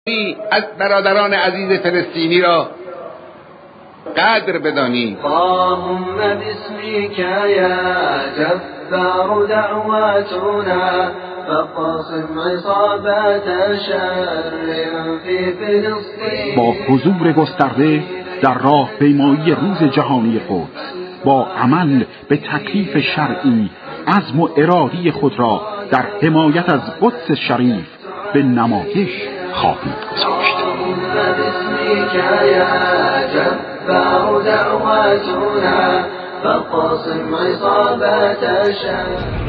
از برادران عزیز فلسطینی را قدر بدانید. اللهم باسمك یا جبار دعواتنا فقاسم عصابات شر فی فلسطین. با حضور گسترده در راهپیمایی روز جهانی قدس با عمل به تکلیف شرعی عزم و ارادی خود را در حمایت از قدس شریف به نمایش خواهید گذاشت. باسمك یا جبار دعواتنا فقاسم عصابات شر.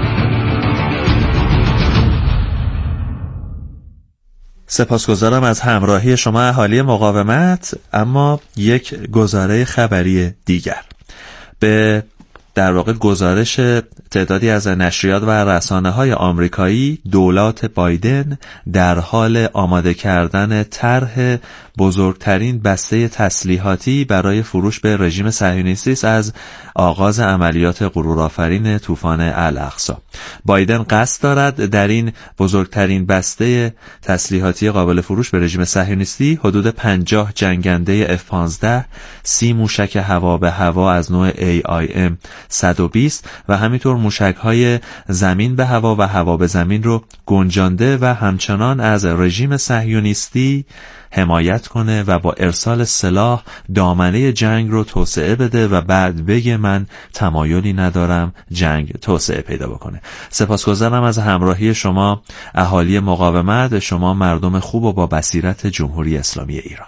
سپاسگزارم از همراهی شما اهالی مقاومت. اما یک گزاره خبری دیگر به در واقع گزارش تعدادی از نشریات و رسانه‌های آمریکایی، دولت بایدن در حال آماده کردن طرح بزرگترین بسته تسلیحاتی برای فروش به رژیم صهیونیستی است از آغاز عملیات غرورآفرین طوفان الاقصی. بایدن قصد دارد در این بزرگترین بسته تسلیحاتی قابل فروش به رژیم صهیونیستی حدود 50 جنگنده F-15، 30 موشک هوا به هوا از نوع AIM 120 و همینطور موشک‌های زمین به هوا و هوا به زمین رو گنجانده و همچنان از رژیم صهیونیستی حمایت کنه و با ارسال سلاح دامنه جنگ رو توسعه بده و بعد بگه من تمایلی ندارم جنگ توسعه پیدا بکنه. سپاسگزارم از همراهی شما اهالی مقاومت، شما مردم خوب و با بصیرت جمهوری اسلامی ایران.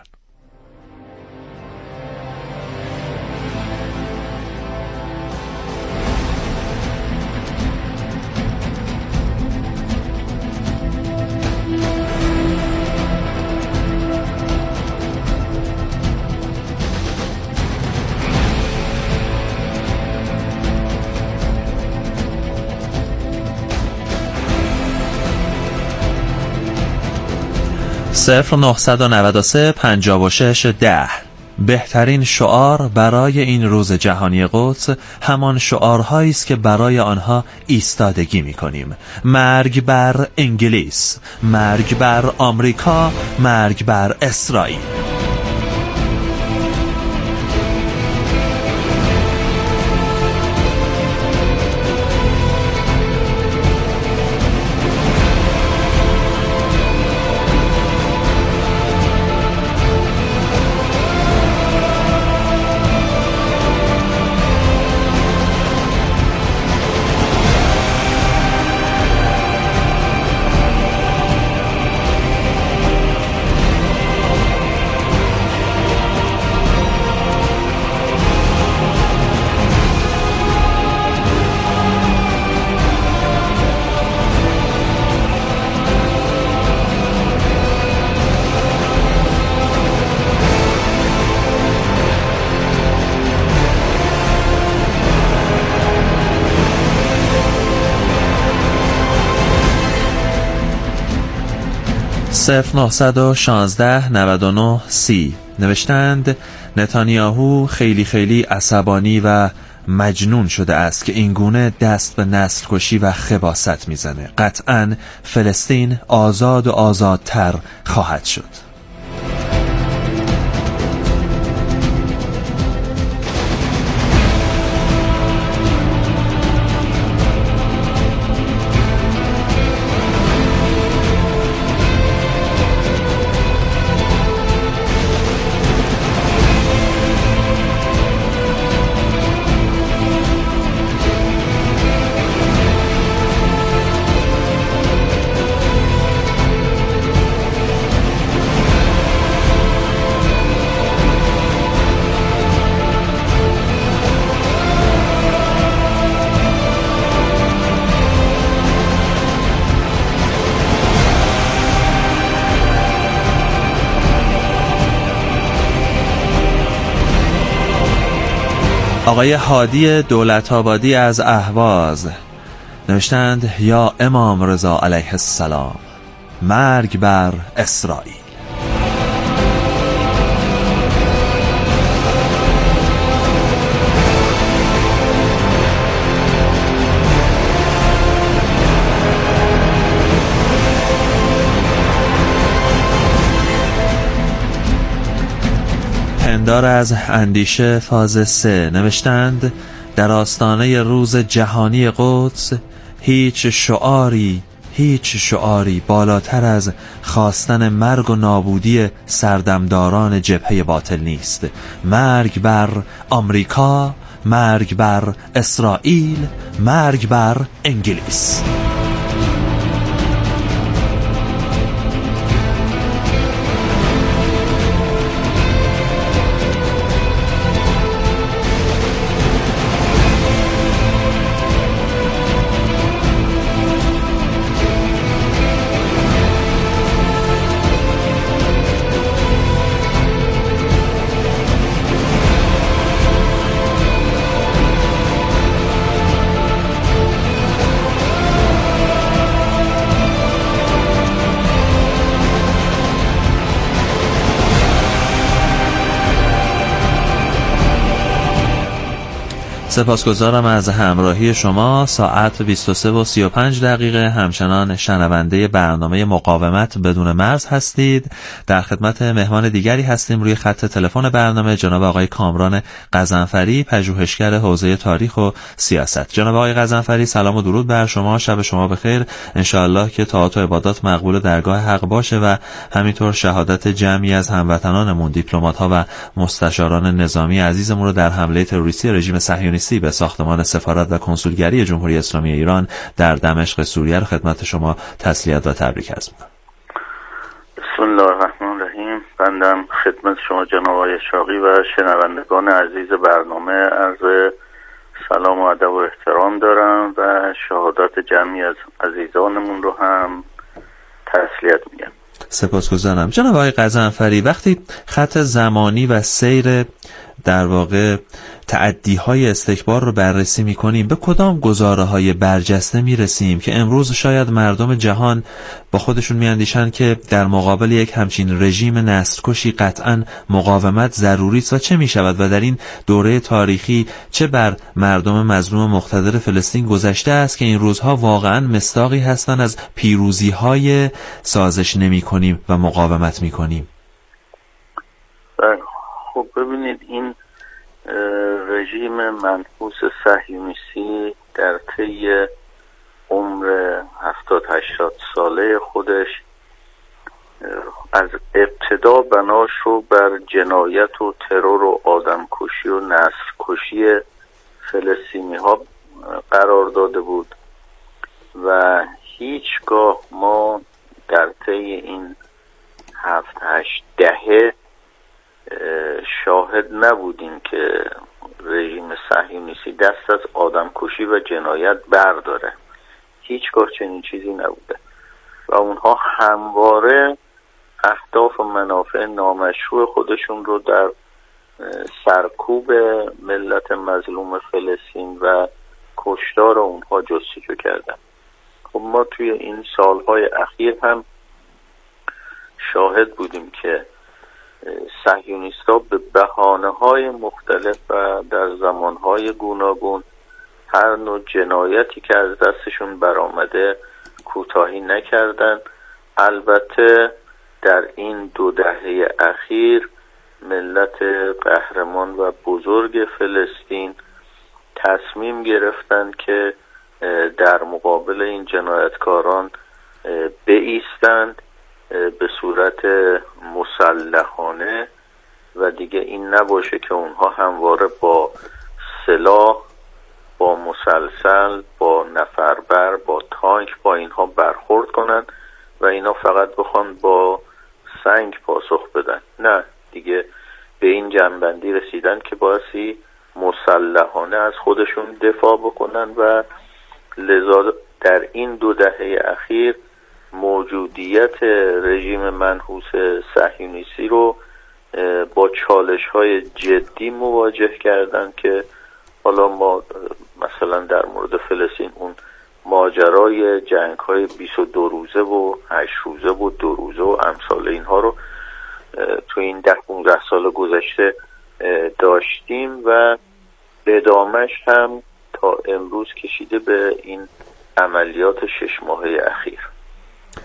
صفر 993 56 10. بهترین شعار برای این روز جهانی قدس همان شعارهایی است که برای آنها ایستادگی می‌کنیم. مرگ بر انگلیس، مرگ بر آمریکا، مرگ بر اسرائیل. صفر 916 99 30 نوشتند نتانیاهو خیلی عصبانی و مجنون شده است که اینگونه دست به نسل کشی و خباثت میزنه. قطعاً فلسطین آزاد و آزادتر خواهد شد. آقای هادی دولت‌آبادی از اهواز نوشتند یا امام رضا علیه السلام، مرگ بر اسرائیل. پندار از اندیشه فاز 3 نوشتند در آستانه روز جهانی قدس هیچ شعاری بالاتر از خواستن مرگ و نابودی سردمداران جبهه باطل نیست. مرگ بر آمریکا، مرگ بر اسرائیل، مرگ بر انگلیس. سپاسگزارم از همراهی شما. ساعت 23:35 همچنان شنونده برنامه مقاومت بدون مرز هستید. در خدمت مهمان دیگری هستیم روی خط تلفن برنامه، جناب آقای کامران غضنفری، پژوهشگر حوزه تاریخ و سیاست. جناب آقای غضنفری، سلام و درود بر شما. شب شما بخیر. انشاءالله که طاعات و عبادات مقبول درگاه حق باشه و همینطور شهادت جمعی از هموطنانمون، دیپلمات‌ها و مستشاران نظامی عزیزمون رو در حمله تروریستی رژیم صهیونیستی به ساختمان سفارت و کنسولگری جمهوری اسلامی ایران در دمشق سوریه رو خدمت شما تسلیت و تبریک عرض می‌کنم. بسم الله الرحمن الرحیم. بندم خدمت شما جناب آقای اشراقی و شنوندگان عزیز برنامه عرض سلام و ادب و احترام دارم و شهادت جمعی از عزیزانمون رو هم تسلیت میگم. سپاسگزارم. جناب آقای غضنفری، وقتی خط زمانی و سیر در واقع تعدی‌های استکبار رو بررسی می‌کنیم، به کدام گزاره‌های برجسته می‌رسیم که امروز شاید مردم جهان با خودشون می‌اندیشن که در مقابل یک همچین رژیم نسل‌کشی قطعاً مقاومت ضروری است و چه می‌شود و در این دوره تاریخی چه بر مردم مظلوم مقتدر فلسطین گذشته است که این روزها واقعاً مصداقی هستند از پیروزی‌های سازش نمی‌کنیم و مقاومت می‌کنیم؟ خب ببینید، این رژیم منحوس صهیونیستی در طی عمر 70-80 ساله خودش از ابتدا بناش رو بر جنایت و ترور و آدمکشی و نسل‌کشی فلسطینی ها قرار داده بود و هیچگاه ما در طی این 7-8 دهه شاهد نبودیم که رژیم صهیونیستی دست از آدمکشی و جنایت برداره. هیچگاه چنین چیزی نبوده و اونها همواره اهداف و منافع نامشروع خودشون رو در سرکوب ملت مظلوم فلسطین و کشتار اونها جستجو کردن. خب ما توی این سالهای اخیر هم شاهد بودیم که صهیونیست‌ها به بهانه‌های مختلف و در زمانهای گوناگون هر نوع جنایتی که از دستشون برآمده کوتاهی نکردن. البته در این 2 دهه اخیر ملت قهرمان و بزرگ فلسطین تصمیم گرفتند که در مقابل این جنایتکاران بایستند به صورت مسلحانه و دیگه این نباشه که اونها همواره با سلاح، با مسلسل، با نفربر، با تانک با اینها برخورد کنن و اینا فقط بخوان با سنگ پاسخ بدن. نه، دیگه به این جنبندی رسیدن که بایستی مسلحانه از خودشون دفاع بکنن و لذا در این 2 دهه اخیر موجودیت رژیم منحوس صهیونیستی رو با چالش‌های جدی مواجه کردن که حالا ما مثلا در مورد فلسطین اون ماجرای جنگ‌های 22 روزه و 8 روزه و 2 روزه و امثال اینها رو تو این 10-15 سال گذشته داشتیم و ادامهش هم تا امروز کشیده به این عملیات 6 ماهه اخیر.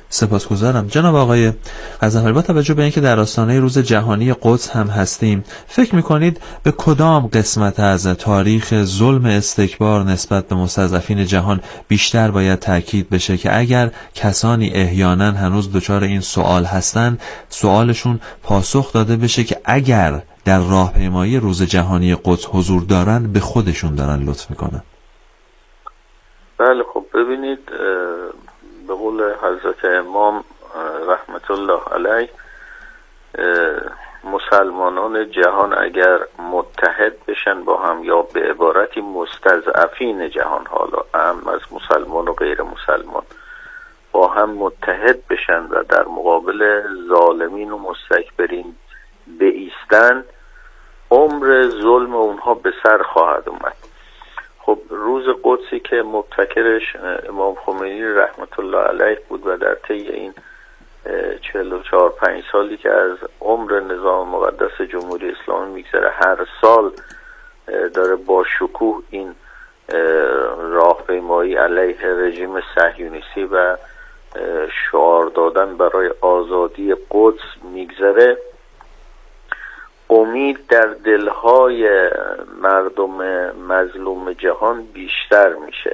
سپاسگزارم. جناب آقای غضنفری، با توجه به اینکه در آستانه روز جهانی قدس هم هستیم، فکر می‌کنید به کدام قسمت از تاریخ ظلم استکبار نسبت به مستضعفین جهان بیشتر باید تاکید بشه که اگر کسانی احیانا هنوز دچار این سوال هستن، سوالشون پاسخ داده بشه که اگر در راهپیمایی روز جهانی قدس حضور دارن به خودشون دارن لطف میکنن؟ بله، خب ببینید، به قول حضرت امام رحمت الله علیه، مسلمانان جهان اگر متحد بشن با هم، یا به عبارتی مستضعفین جهان، حالا اهم از مسلمان و غیر مسلمان، با هم متحد بشن و در مقابل ظالمین و مستکبرین بایستن، عمر ظلم اونها به سر خواهد اومد. خب روز قدسی که مبتکرش امام خمینی رحمت الله علیه بود و در طی این 44-5 سالی که از عمر نظام مقدس جمهوری اسلامی میگذره، هر سال داره با شکوه این راهپیمایی علیه رژیم صهیونیستی و شعار دادن برای آزادی قدس میگذره، امید در دلهای مردم مظلوم جهان بیشتر میشه.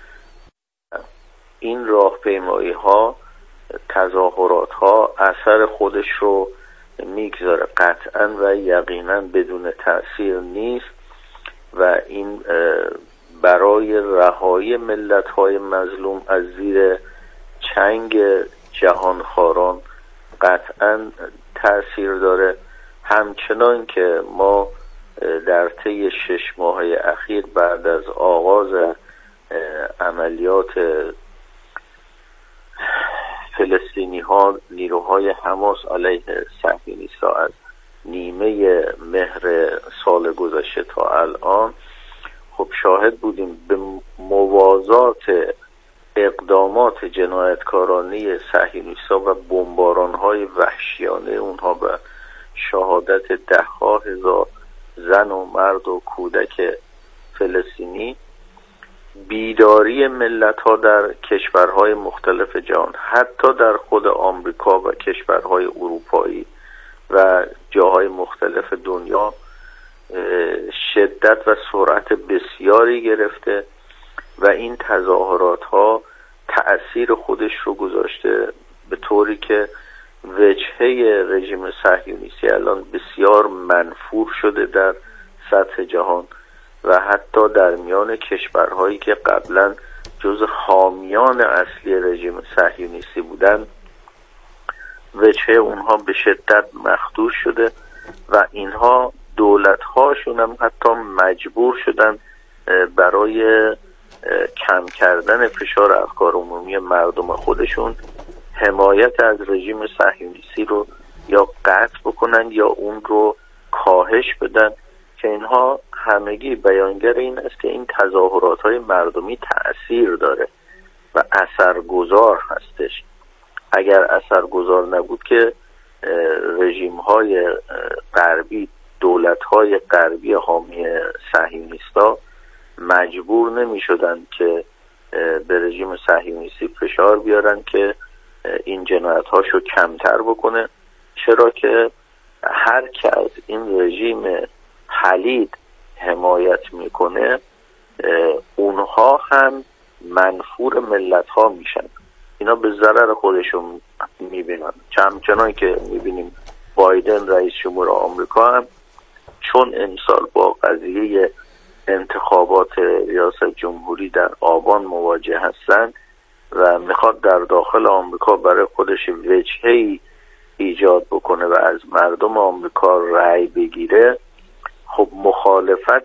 این راهپیمایی ها، تظاهرات ها اثر خودش رو میگذاره، قطعا و یقینا بدون تأثیر نیست و این برای رهایی ملت های مظلوم از زیر چنگ جهانخواران قطعا تأثیر داره. همچنان که ما در طی 6 ماه اخیر بعد از آغاز عملیات فلسطینی ها، نیروهای حماس علیه صهیونیست‌ها از نیمه مهر سال گذشته تا الان، خب شاهد بودیم به موازات اقدامات جنایتکارانه صهیونیست‌ها و بمباران‌های وحشیانه اونها و شهادت 10,000 زن و مرد و کودک فلسطینی، بیداری ملت‌ها در کشورهای مختلف جهان، حتی در خود آمریکا و کشورهای اروپایی و جاهای مختلف دنیا شدت و سرعت بسیاری گرفته و این تظاهرات ها تأثیر خودش رو گذاشته، به طوری که وجهه رژیم صهیونیستی الان بسیار منفور شده در سطح جهان و حتی در میان کشورهایی که قبلا جز حامیان اصلی رژیم صهیونیستی بودن، وجهه اونها به شدت مخدوش شده و اینها دولت‌هاشون هم حتی مجبور شدن برای کم کردن فشار افکار عمومی مردم خودشون حمایت از رژیم صهیونیستی رو یا قطع بکنن یا اون رو کاهش بدن، که اینها همگی بیانگر این است که این تظاهرات‌های مردمی تأثیر داره و اثرگذار هستش. اگر اثرگذار نبود که رژیم‌های غربی، دولت‌های غربی حامی صهیونیست‌ها مجبور نمی‌شدند که به رژیم صهیونیستی فشار بیارن که این جنایت‌هاشو کمتر بکنه، چرا که هر که از این رژیم پلید حمایت میکنه اونها هم منفور ملت‌ها میشن. اینا به ضرر خودشون میبینن، همچنان که میبینیم بایدن رئیس جمهور آمریکا هم چون امسال با قضیه انتخابات ریاست جمهوری در آبان مواجه هستن و میخواد در داخل آمریکا برای خودش وجهه‌ای ایجاد بکنه و از مردم آمریکا رأی بگیره، خب مخالفت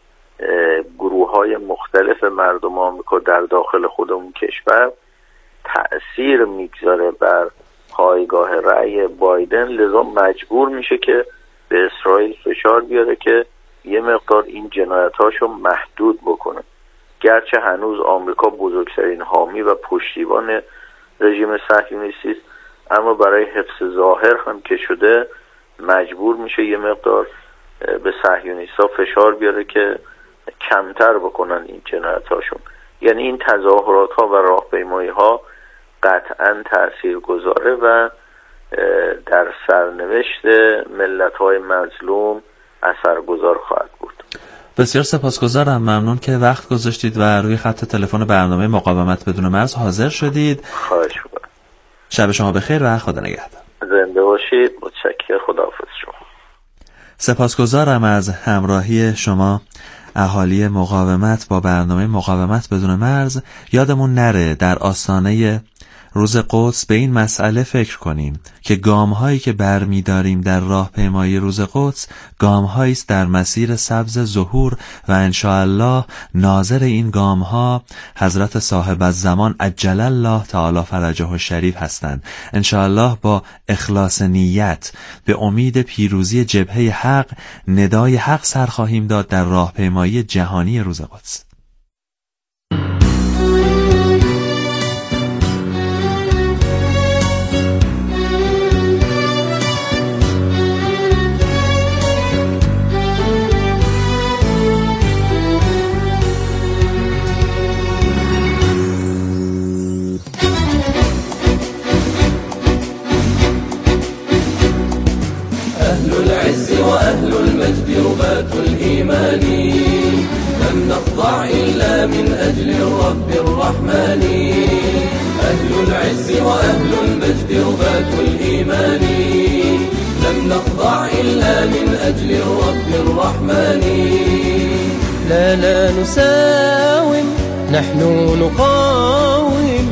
گروه‌های مختلف مردم آمریکا در داخل خود اون کشور تأثیر میگذاره بر پایگاه رأی بایدن، لذا مجبور میشه که به اسرائیل فشار بیاره که یه مقدار این جنایتاشو محدود بکنه. گرچه هنوز آمریکا بزرگترین حامی و پشتیبان رژیم صهیونیستی است، اما برای حفظ ظاهر هم که شده مجبور میشه یه مقدار به صهیونیست‌ها فشار بیاره که کمتر بکنن این جنایتاشون. یعنی این تظاهرات ها و راهپیمایی ها قطعا تاثیرگذاره و در سرنوشت ملت‌های مظلوم اثرگذار خواهد بود. بسیار سپاسگزارم، ممنون که وقت گذاشتید و روی خط تلفن برنامه مقاومت بدون مرز حاضر شدید. خواهش می‌کنم. شب شما بخیر و خدا نگهدار. زنده باشید. متشکرم. خداحافظ شما. سپاسگزارم از همراهی شما اهالی مقاومت با برنامه مقاومت بدون مرز. یادمون نره در آستانه روز قدس به این مسئله فکر کنیم که گام‌هایی که برمی‌داریم در راهپیمایی روز قدس گام‌هایی است در مسیر سبز ظهور و انشاءالله ناظر این گام‌ها حضرت صاحب الزمان عجل الله تعالی فرجه الشریف هستند. انشاءالله با اخلاص نیت به امید پیروزی جبهه حق ندای حق سر خواهیم داد در راهپیمایی جهانی روز قدس. وأهل المجد رباة الإيمان لم نخضع إلا من أجل الرب الرحمن. أهل العز وأهل المجد رباة الإيمان لم نخضع إلا من أجل الرب الرحمن. لا نساوم، نحن نقاوم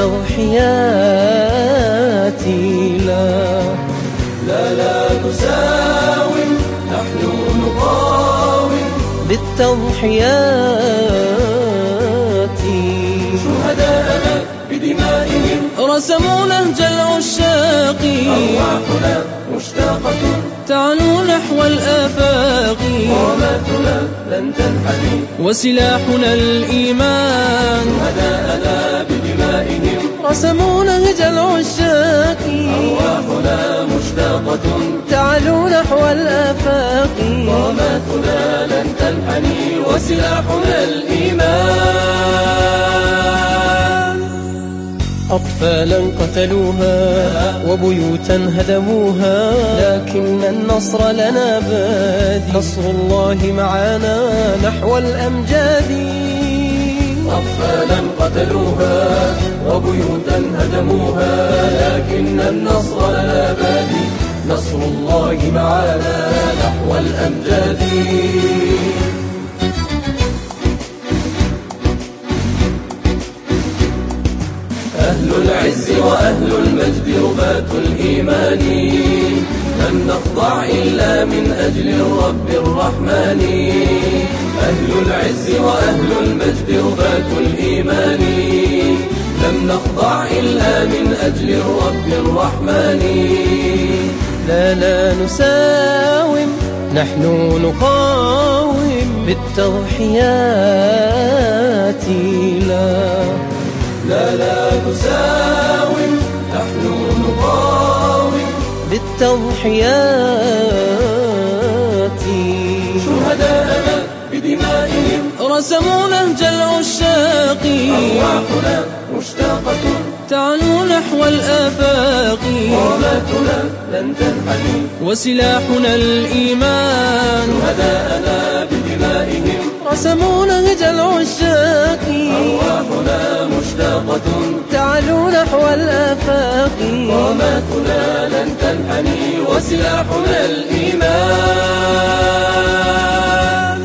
بالتضحيات. لا نساوم، نحن نقاوم بالتضحيات. شهداءنا بدمائهم رسموا نهج العشاق، أرواحنا مشتاقة تعلو نحو الآفاق. قاماتنا لن تنحني وسلاحنا الإيمان. شهداءنا بدمائهم رسموا نهج العشاق، أرواحنا مشتاقة تعلو نحو الآفاق. قاماتنا لن تنحني وسلاحنا الإيمان. أطفالا قتلوها وبيوتا هدموها، لكن النصر لنا بادي. نصر الله معنا نحو الأمجاد. أطفالا قتلوها وبيوتا هدموها، لكن النصر لنا بادي. نصر الله معنا نحو الأمجاد. أهل العز وأهل المجد رباة الإيمان لن نخضع إلا من أجل الرب الرحمن. أهل العز وأهل المجد رباة الإيمان لم نخضع إلا من أجل الرب الرحمن. لا نساوم، نحن نقاوم بالتضحيات. لا نساوم، نحن نقاوم بالتضحيات. شهداءنا بدمائهم رسموا نهج العشاق، أرواحنا مشتاقة تعلو نحو الآفاق. قاماتنا لن تنحني وسلاحنا الإيمان. شهداءنا بدمائهم رسموا نهج العشاق، أرواحنا مشتاقة تعلو نحو الآفاق. قاماتنا لن تنحني وسلاحنا الإيمان.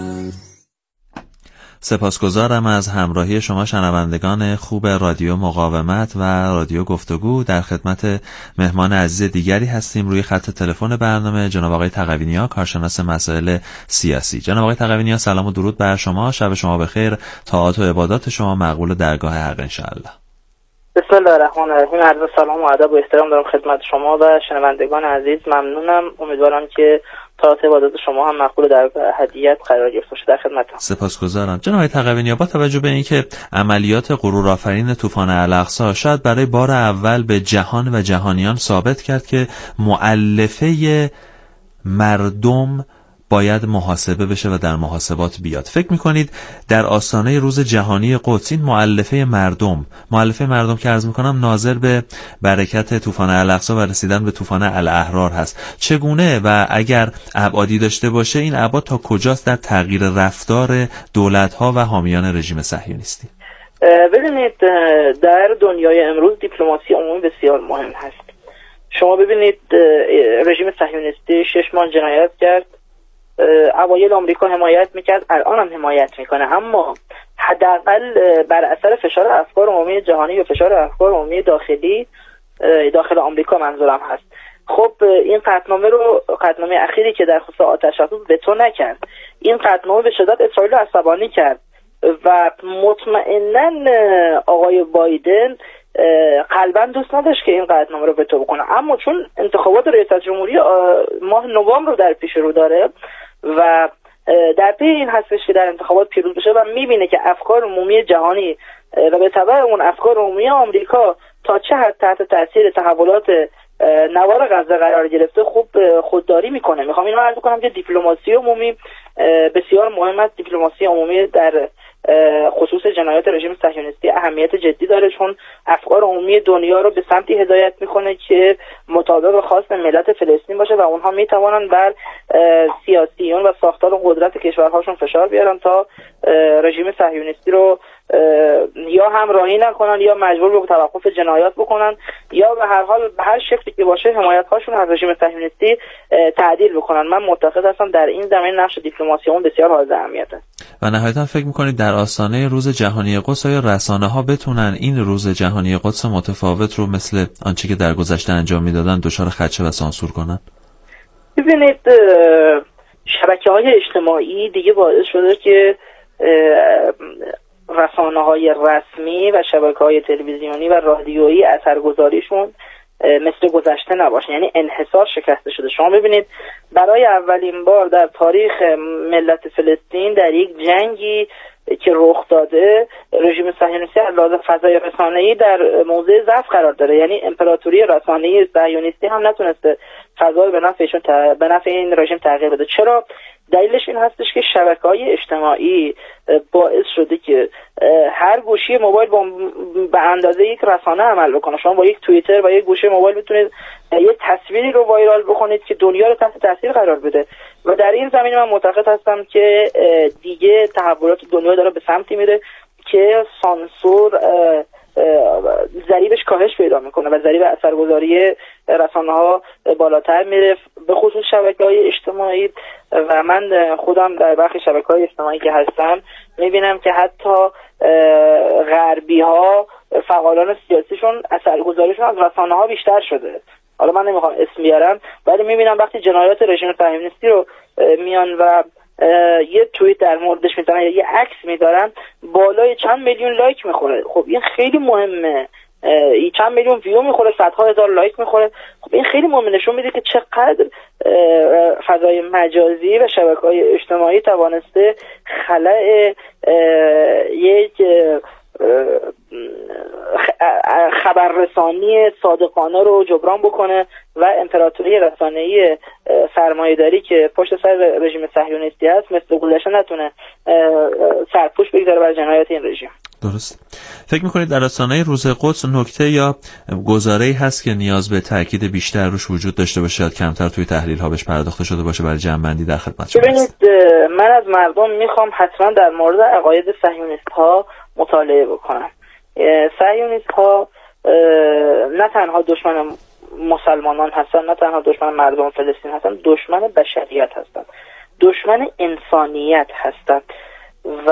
سپاسگزارم از همراهی شما شنوندگان خوب رادیو مقاومت و رادیو گفتگو. در خدمت مهمان عزیز دیگری هستیم روی خط تلفن برنامه، جناب آقای تقوی‌نیا، کارشناس مسائل سیاسی. جناب آقای تقوی‌نیا، سلام و درود بر شما. شب شما بخیر، طاعات و عبادات شما مقبول درگاه حق انشاءالله. بسم الله الرحمن الرحیم. عرض سلام و ادب و احترام دارم خدمت شما و شنوندگان عزیز. ممنونم. امیدوارم که طاعات عبادات شما هم مقبول در هدیت قرار گرفته باشه. در خدمتم. سپاسگزارم. جناب تقوی‌نیا، با توجه به اینکه عملیات غرورآفرین طوفان الاقصی شاید برای بار اول به جهان و جهانیان ثابت کرد که مؤلفه مردم باید محاسبه بشه و در محاسبات بیاد. فکر میکنید در آستانه روز جهانی قدس این مؤلفه مردم که عرض میکنم ناظر به برکت طوفان الاقصی و رسیدن به طوفان الاحرار هست، چگونه و اگر ابعادی داشته باشه این ابعاد تا کجاست در تغییر رفتار دولت‌ها و حامیان رژیم صهیونیستی؟ ببینید در دنیای امروز دیپلماسی عمومی بسیار مهم هست. شما ببینید رژیم صهیونیستی 6 ماه جنایت کرد، اوایل آمریکا حمایت میکرد، الان هم حمایت میکنه، اما حداقل بر اثر فشار افکار عمومی جهانی و فشار افکار عمومی داخل آمریکا منظورم هست. خب این قطعنامه اخیری که در خصوص آتش افروز وتو نکرد، این قطعنامه به شدت اسرائیل عصبانی کرد و مطمئناً آقای بایدن قلباً دوست نداشت که این قطعنامه رو وتو بکنه، اما چون انتخابات ریاست جمهوری ماه نوامبر رو در پیش رو داره و در پی این هستش که در انتخابات پیروز بشه و میبینه که افکار عمومی جهانی و به تبع اون افکار عمومی آمریکا تا چه حد تحت تاثیر تحولات نوار غزه قرار گرفته، خوب خودداری میکنه. میخوام اینو عرض کنم که دیپلماسی عمومی بسیار مهم است. دیپلماسی عمومی در خصوص جنایات رژیم صهیونیستی اهمیت جدی داره، چون افکار عمومی دنیا رو به سمتی هدایت میکنه که مطابق خواست ملت فلسطین باشه و اونها میتوانن بر سیاسیون و ساختار قدرت کشورهاشون فشار بیارن تا رژیم صهیونیستی رو یا همراهی نکنن یا مجبور به توقف جنایات بکنن یا به هر حال به هر شکلی که باشه حمایت هاشون از رژیم صهیونیستی تعدیل بکنن. من معتقد هستم در این زمینه نقش دیپلماسی اون بسیار حائز اهمیت است. و نهایتا فکر میکنید در آستانه روز جهانی قدس آیا رسانه‌ها بتونن این روز جهانی قدس متفاوت رو مثل آنچه که در گذشته انجام میدادن دچار خدشه و سانسور کنن؟ ببینید شبکه‌های اجتماعی دیگه باعث شده که رسانه‌های رسمی و شبکه‌های تلویزیونی و رادیویی اثرگذاریشون مثل گذشته نباشه، یعنی انحصار شکسته شده. شما ببینید برای اولین بار در تاریخ ملت فلسطین در یک جنگی که رخ داده رژیم صهیونیستی از لحاظ فضای رسانه‌ای در موضع ضعف قرار داره، یعنی امپراتوری رسانه‌ای صهیونیستی هم نتونسته فضای به نفع این رژیم تغییر بده. چرا؟ دلیلش این هستش که شبکه‌های اجتماعی باعث شده که هر گوشی موبایل به اندازه یک رسانه عمل بکنه. شما با یک توییتر و یک گوشی موبایل میتونید یک تصویری رو وایرال بکنید که دنیا رو تحت تاثیر قرار بده و در این زمینه من معتقد هستم که دیگه تحولات دنیا داره به سمتی میره که سانسور ضریبش کاهش پیدا میکنه و ضریب اثرگذاری رسانه‌ها بالاتر میره، به خصوص شبکه‌های اجتماعی. و من خودم در برخی شبکه‌های اجتماعی که هستم میبینم که حتی غربی‌ها فعالان سیاسیشون اثرگذاریشون از رسانه‌ها بیشتر شده. حالا من نمیخوام اسم بیارم ولی میبینم وقتی جنایات رژیم صهیونیستی رو میان و یه توییت در موردش میذارن یا یه عکس میذارن بالای چند میلیون لایک میخوره. خب این خیلی مهمه، چند میلیون ویو میخوره، صدها هزار لایک میخوره. خب این خیلی مهمه، نشون میده که چقدر فضای مجازی و شبکه‌های اجتماعی توانسته خلأ یک خبررسانی صادقانه رو جبران بکنه و امپراتوری رسانه‌ای سرمایه‌داری که پشت سر رژیم صهیونیستی هست مثل گذشته نتونه سرپوش بگذاره بر جنایات این رژیم. درست. فکر می‌کنید در آستانه روز قدس نکته یا گزاره‌ای هست که نیاز به تاکید بیشتر روش وجود داشته باشه یا کمتر توی تحلیل‌ها بهش پرداخته شده باشه برای جمع‌بندی در خدمت شما؟ ببینید من از مردم میخوام حتما در مورد عقاید صهیونیست‌ها مطالعه بکنن. صهیونیست‌ها نه تنها دشمن مسلمانان هستن، نه تنها دشمن مردم فلسطین هستن، دشمن بشریت هستن، دشمن انسانیت هستن و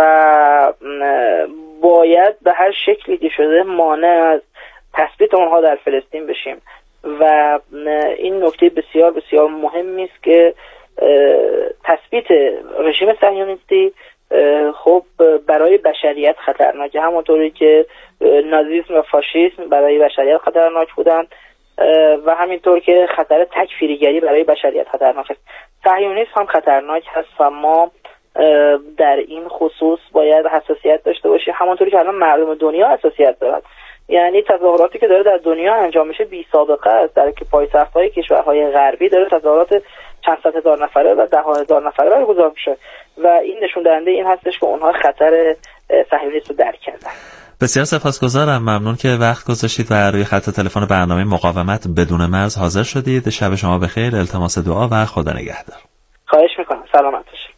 باید به هر شکلی که شده مانع از تثبیت اونها در فلسطین بشیم و این نکته بسیار بسیار مهمی است که تثبیت رژیم صهیونیستی خب برای بشریت خطرناکه، همونطوری که نازیسم و فاشیسم برای بشریت خطرناک بودند و همینطور که خطر تکفیریگری برای بشریت خطرناک است. صهیونیسم هم خطرناک هست و ما در این خصوص باید حساسیت داشته باشیم، همونطوری که الان مردم دنیا حساسیت دارند. یعنی تظاهراتی که داره در دنیا انجام میشه بی سابقه است، در که پایتخت‌های کشورهای غربی داره تظاهرات چند صد هزار نفره و ده ها هزار نفره برگزار میشه و این نشون دهنده این هستش که اونها خطر صهیونیسم رو درک کردن. بسیار سپاسگزارم، ممنون که وقت گذاشتید و روی خط تلفن برنامه مقاومت بدون مرز حاضر شدید. شب شما بخیر، التماس دعا و خدا نگهدار. خواهش میکنم، سلامت باشید.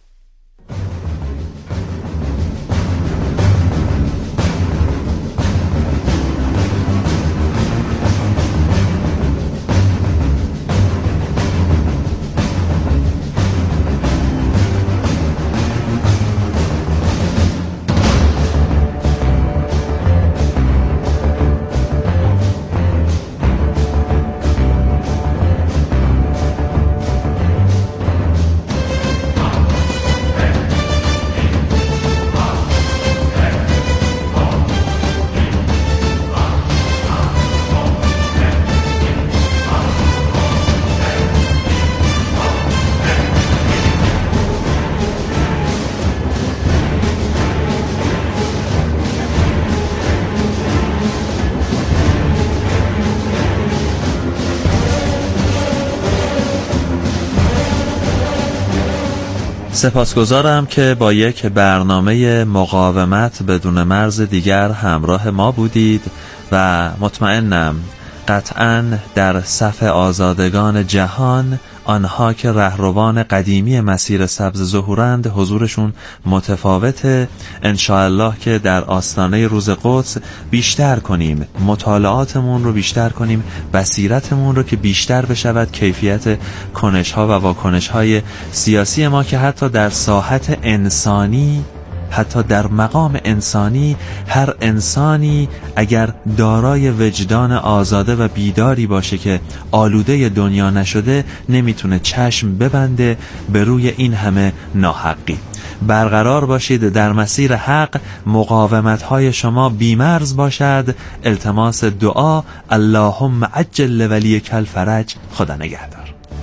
سپاسگزارم که با یک برنامه مقاومت بدون مرز دیگر همراه ما بودید و مطمئنم قطعاً در صف آزادگان جهان آنها که رهروان قدیمی مسیر سبز ظهورند حضورشون متفاوته. انشاءالله که در آستانه روز قدس بیشتر کنیم، مطالعاتمون رو بیشتر کنیم، بصیرتمون رو که بیشتر بشود، کیفیت کنش‌ها و واکنش‌های سیاسی ما که حتی در ساحت انسانی، حتی در مقام انسانی، هر انسانی اگر دارای وجدان آزاده و بیداری باشه که آلوده دنیا نشده، نمیتونه چشم ببنده به روی این همه ناحقی. برقرار باشید در مسیر حق، مقاومت‌های شما بیمرز باشد. التماس دعا، اللهم عجل ولیک الفرج. خدا نگهدار.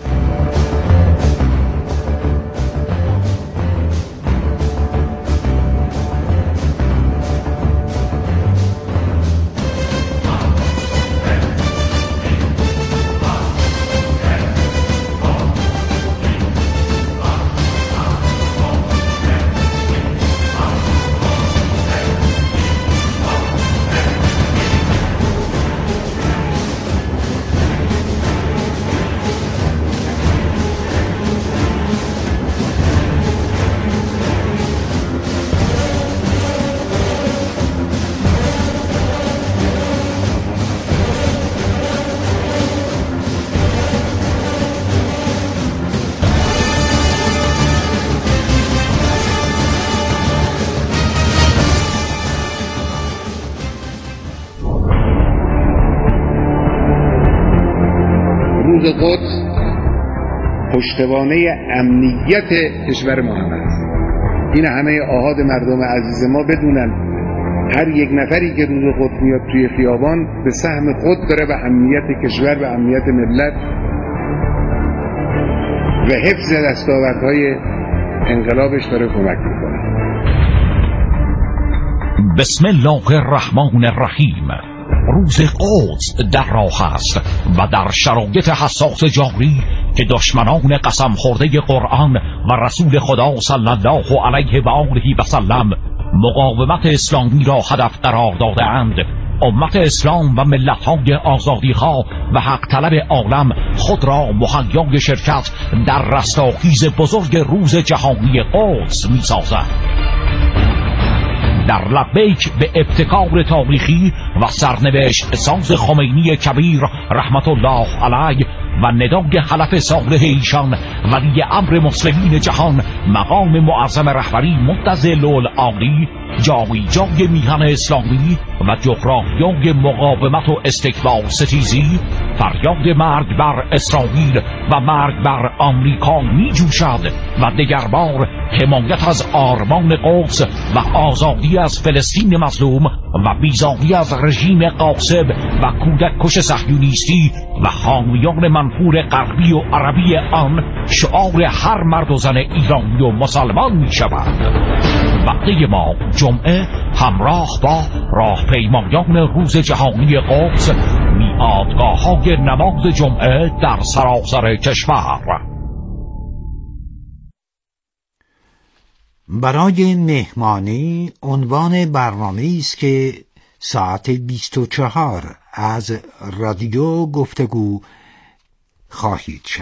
روز قدس پشتوانه امنیت کشور ما هم است. این همه آحاد مردم عزیز ما بدونن هر یک نفری که روز قدس میاد توی خیابان به سهم خود داره به امنیت کشور و امنیت ملت و حفظ دستاوردهای انقلابش داره کمک میکنه. بسم الله الرحمن الرحیم. روز قدس در راه است و در شرایط حساس جاری که دشمنان قسم خورده قرآن و رسول خدا صلی الله علیه و آله و سلم مقاومت اسلامی را هدف قرار داده‌اند، امت اسلام و ملت‌های آزادی‌خواه و حق طلب عالم خود را مهیای شرکت در رستاخیز بزرگ روز جهانی قدس می‌سازند. در لبیک به ابتکار تاریخی و سرنوشت ساز خمینی کبیر رحمت الله علیه و ندای حلف صالح ایشان ولی امر مسلمین جهان مقام معظم رهبری متزل العالی، جای جای میهن اسلامی و جغرافیای مقاومت و استکبار ستیزی، فریاد مرگ بر اسرائیل و مرگ بر آمریکا می جوشد و دگربار حمایت از آرمان قدس و آزادی از فلسطین مظلوم و بیزاری از رژیم غاصب و کودک کش صهیونیستی و حامیان منفور غربی و عربی آن شعار هر مرد و زن ایرانی و مسلمان می شود. وعده ما جمعه همراه با راهپیمایان روز جهانی قدس، میعادگاه‌های نماز جمعه در سراسر کشور. برای مهمانی عنوان برنامه‌ای است که ساعت 24 از رادیو گفتگو خواهید شنید.